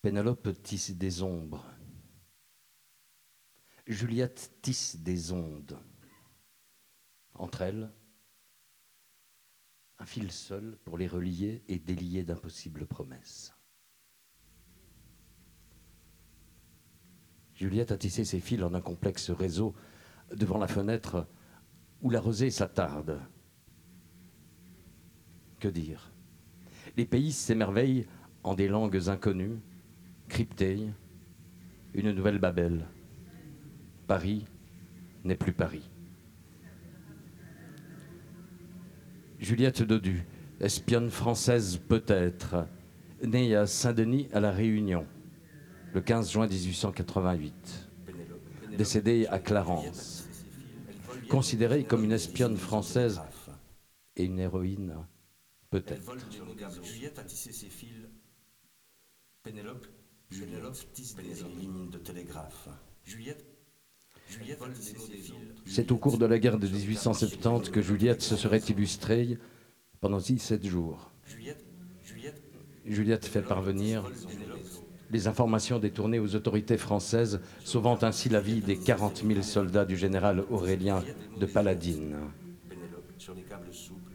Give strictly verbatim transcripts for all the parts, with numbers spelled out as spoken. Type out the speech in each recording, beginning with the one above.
Pénélope tisse des ombres. Juliette tisse des ondes. Entre elles, un fil seul pour les relier et délier d'impossibles promesses. Juliette a tissé ses fils en un complexe réseau devant la fenêtre où la rosée s'attarde. Que dire? Les pays s'émerveillent en des langues inconnues, cryptées, une nouvelle Babel. Paris n'est plus Paris. Juliette Dodu, espionne française peut-être, née à Saint-Denis à La Réunion, le quinze juin mille huit cent quatre-vingt-huit, décédée à Clarence, considérée comme une espionne française et une héroïne peut-être. Juliette a tissé ses fils. Pénélope, Pénélope tisse des lignes de télégraphe. Juliette, Juliette a tissé ses fils. C'est au cours de la guerre de mille huit cent soixante-dix que Juliette se serait illustrée pendant dix-sept jours. Juliette fait parvenir les informations détournées aux autorités françaises, sauvant ainsi la vie des quarante mille soldats du général Aurélien de Paladine. Pénélope, sur les câbles souples.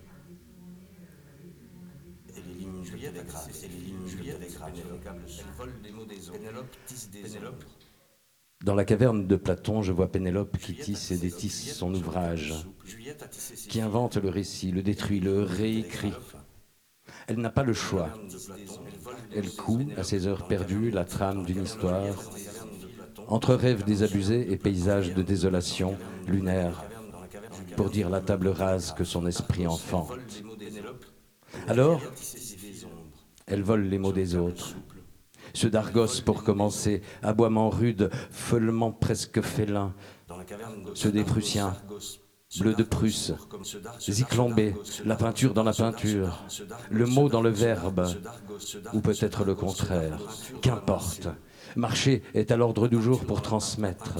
Et les lignes de télégraphe. Et les lignes de télégraphe. Elle vole les mots des autres. Pénélope tisse des Pénélope. Dans la caverne de Platon, je vois Pénélope qui tisse et détisse son ouvrage, qui invente le récit, le détruit, le réécrit. Elle n'a pas le choix. Elle coud, à ses heures perdues, la trame d'une histoire, entre rêves désabusés et paysages de désolation lunaire, pour dire la table rase que son esprit enfante. Alors, elle vole les mots des autres. Ceux d'Argos pour commencer, aboiement rude, feulement presque félin. Ceux des Prussiens, bleu de Prusse, Zyklon-B, la peinture dans la peinture, le mot dans le verbe, ou peut-être le contraire. Qu'importe. Marcher est à l'ordre du jour pour transmettre.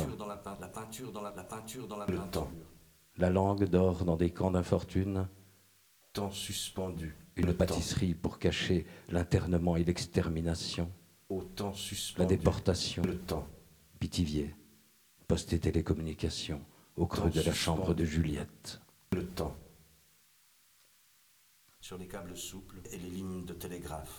Le temps. La langue dort dans des camps d'infortune. Temps suspendu. Une pâtisserie pour cacher l'internement et l'extermination. Au temps suspendu. La déportation. Le temps. Pithiviers. Poste et télécommunications. Au creux de la chambre de Juliette. Le temps. Sur les câbles souples et les lignes de télégraphe.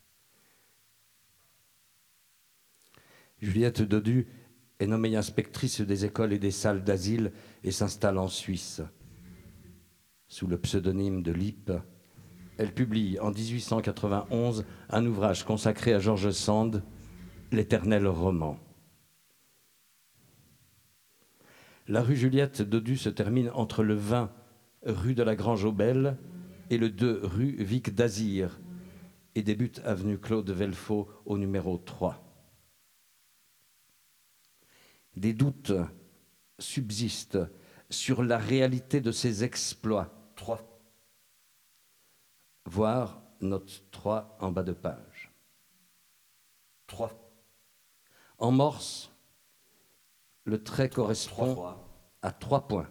Juliette Dodu est nommée inspectrice des écoles et des salles d'asile et s'installe en Suisse. Sous le pseudonyme de Lippe, elle publie en dix-huit cent quatre-vingt-onze un ouvrage consacré à George Sand, L'éternel roman. La rue Juliette Dodu se termine entre le vingt rue de la Grange-aux-Belles et le deux rue Vic d'Azir et débute avenue Claude Velfaux au numéro trois. Des doutes subsistent sur la réalité de ces exploits. trois. Voir note trois en bas de page. trois. En morse, le trait correspond à trois points.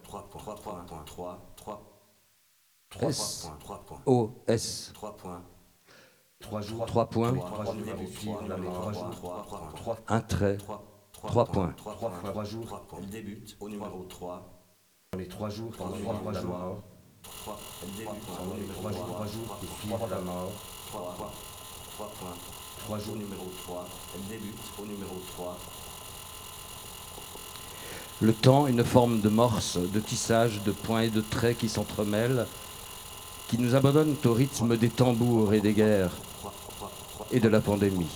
S, O, S. Trois points. Un trait. Trois points. Trois jours, elle débute au numéro trois. Les trois jours, pendant les trois jours, Elle débute pendant les trois jours, trois jours qui suivent la mort, trois points. Trois jours numéro trois. Elle débute au numéro trois. Le temps, une forme de morse, de tissage, de points et de traits qui s'entremêlent, qui nous abandonnent au rythme des tambours et des guerres et de la pandémie.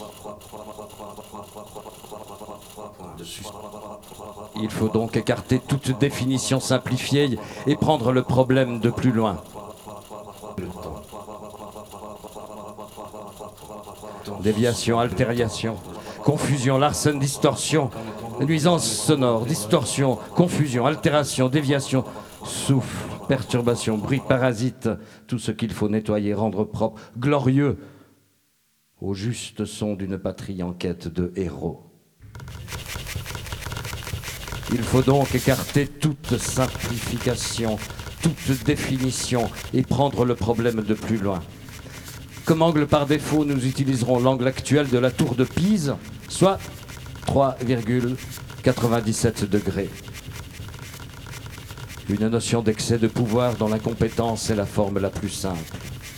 Il faut donc écarter toute définition simplifiée et prendre le problème de plus loin. Déviation, altération, confusion, larcène, distorsion, nuisance sonore, distorsion, confusion, altération, déviation, souffle, perturbation, bruit, parasite, tout ce qu'il faut nettoyer, rendre propre, glorieux, au juste son d'une patrie en quête de héros. Il faut donc écarter toute simplification, toute définition et prendre le problème de plus loin. Comme angle par défaut, nous utiliserons l'angle actuel de la tour de Pise, soit trois virgule quatre-vingt-dix-sept degrés. Une notion d'excès de pouvoir dont l'incompétence est la forme la plus simple.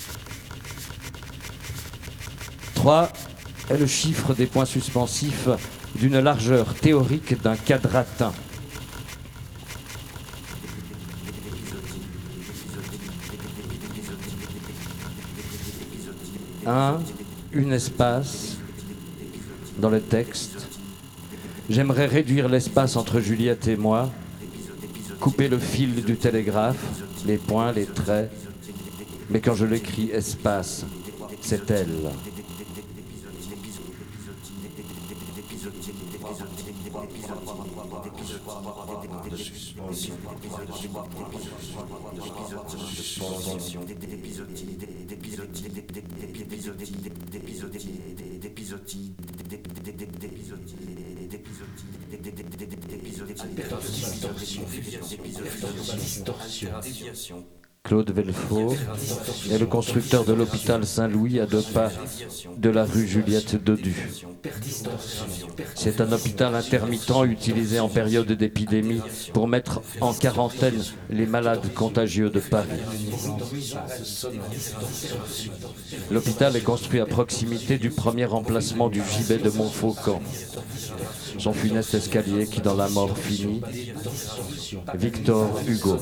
trois est le chiffre des points suspensifs d'une largeur théorique d'un quadratin. Un, une espace dans le texte. J'aimerais réduire l'espace entre Juliette et moi, couper le fil du télégraphe, les points, les traits, mais quand je l'écris espace, c'est elle. De suspension, distorsion. Claude Velfaux est le constructeur de l'hôpital Saint-Louis à deux pas de la rue Juliette Dodu. C'est un hôpital intermittent utilisé en période d'épidémie pour mettre en quarantaine les malades contagieux de Paris. L'hôpital est construit à proximité du premier emplacement du gibet de Montfaucon. Son funeste escalier qui dans la mort finit, Victor Hugo.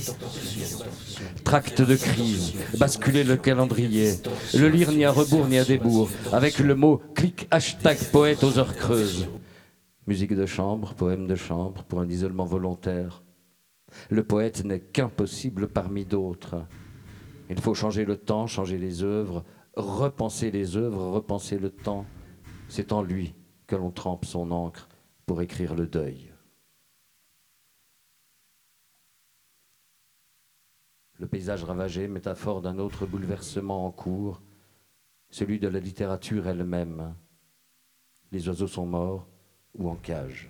Tract de crise, basculer le calendrier, le lire ni à rebours ni à débours, avec le mot clic hashtag poète aux heures creuses. Musique de chambre, poème de chambre, pour un isolement volontaire. Le poète n'est qu'impossible parmi d'autres. Il faut changer le temps, changer les œuvres, repenser les œuvres, repenser le temps. C'est en lui que l'on trempe son encre pour écrire le deuil. Le paysage ravagé, métaphore d'un autre bouleversement en cours, celui de la littérature elle-même. Les oiseaux sont morts ou en cage.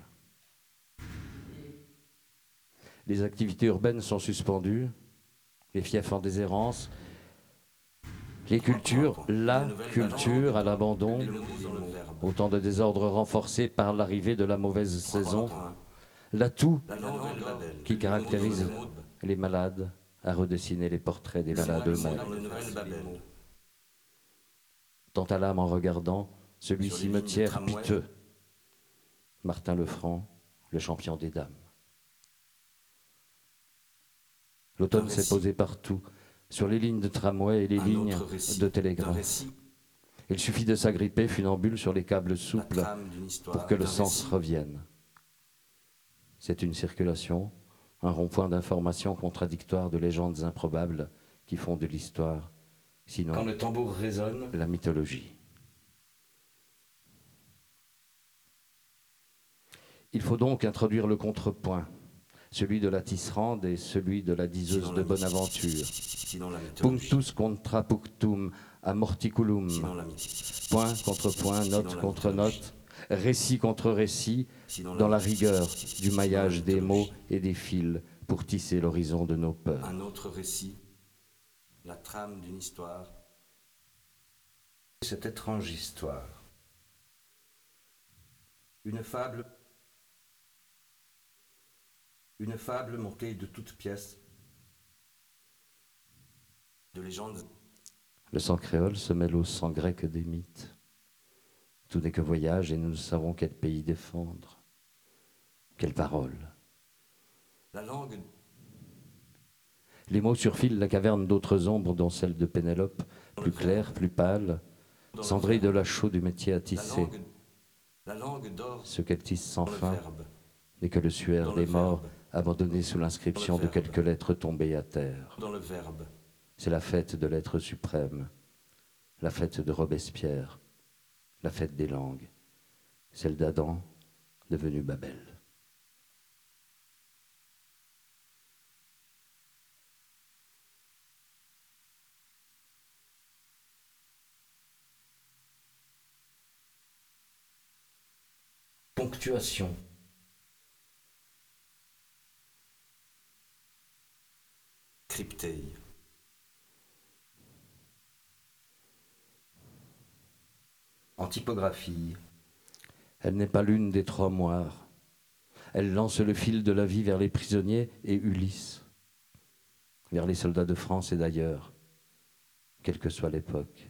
Les activités urbaines sont suspendues, les fiefs en déshérence, les cultures, la culture à l'abandon, autant de désordres renforcés par l'arrivée de la mauvaise saison, l'atout qui caractérise les malades à redessiner les portraits des malades eux-mêmes. Tant à l'âme en regardant, celui cimetière piteux, Martin Lefranc, le champion des dames. L'automne s'est posé partout, sur les lignes de tramway et les lignes de télégraphe. Il suffit de s'agripper funambule sur les câbles souples pour que le sens revienne. C'est une circulation, un rond-point d'informations contradictoires de légendes improbables qui font de l'histoire, sinon Quand le tambour résonne, la mythologie. Il faut donc introduire le contrepoint, celui de la tisserande et celui de la diseuse de Bonaventure. Punctus contra punctum, amorticulum. Point contre point, note contre note, récit contre récit, dans la rigueur du maillage des mots et des fils pour tisser l'horizon de nos peurs. Un autre récit, la trame d'une histoire. cette étrange histoire. Une fable, une fable montée de toutes pièces, de légendes. Le sang créole se mêle au sang grec des mythes. Tout n'est que voyage et nous ne savons quel pays défendre. Quelle parole. La langue. Les mots surfilent la caverne d'autres ombres, dont celle de Pénélope, plus claire, plus pâle, cendrée de la chaux du métier à tisser. La langue, la langue d'or. Ce qu'elle tisse sans Dans le fin verbe. n'est que le suaire Dans le des morts verbe. abandonnés sous l'inscription Dans le de quelques verbe. lettres tombées à terre. Dans le verbe. C'est la fête de l'être suprême, la fête de Robespierre, la fête des langues, celle d'Adam devenue Babel. ponctuation, Cryptée. En typographie. Elle n'est pas l'une des trois moires. Elle lance le fil de la vie vers les prisonniers et Ulysse, vers les soldats de France et d'ailleurs, quelle que soit l'époque.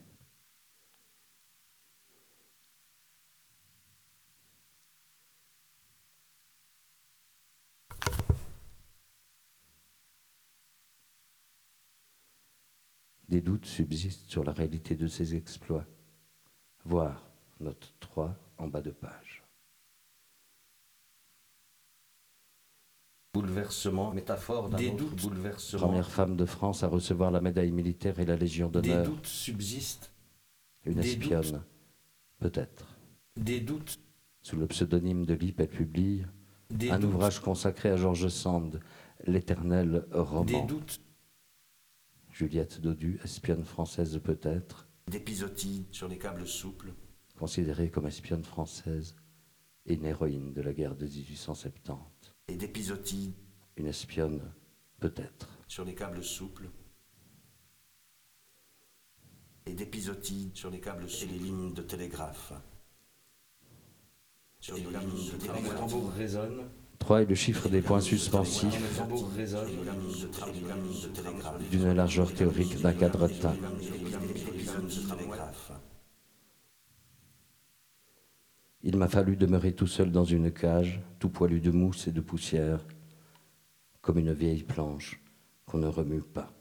Des doutes subsistent sur la réalité de ces exploits. Voir note trois en bas de page. Bouleversement, métaphore d'un autre bouleversement. Première femme de France à recevoir la médaille militaire et la Légion d'honneur. Des doutes subsistent. Une Des espionne, doutes. peut-être. Des doutes. Sous le pseudonyme de Lippe, elle publie Des un doutes. ouvrage consacré à George Sand, L'éternel roman. Des doutes. Juliette Dodu, espionne française peut-être, D'épisodie sur les câbles souples. considérée comme espionne française et une héroïne de la guerre de dix-huit cent soixante-dix. Et d'épisodie Une espionne peut-être. sur les câbles souples. Et d'épisodie sur les câbles et les lignes de télégraphe. Sur les lignes de Le télégraphe. tambour résonne. trois est le chiffre des points suspensifs Le tambour résonne. Et les lignes de tra- et les lignes de télégraphe. d'une largeur théorique d'un quadrattain. Épisode de télégraphe. Il m'a fallu demeurer tout seul dans une cage, tout poilu de mousse et de poussière, comme une vieille planche qu'on ne remue pas.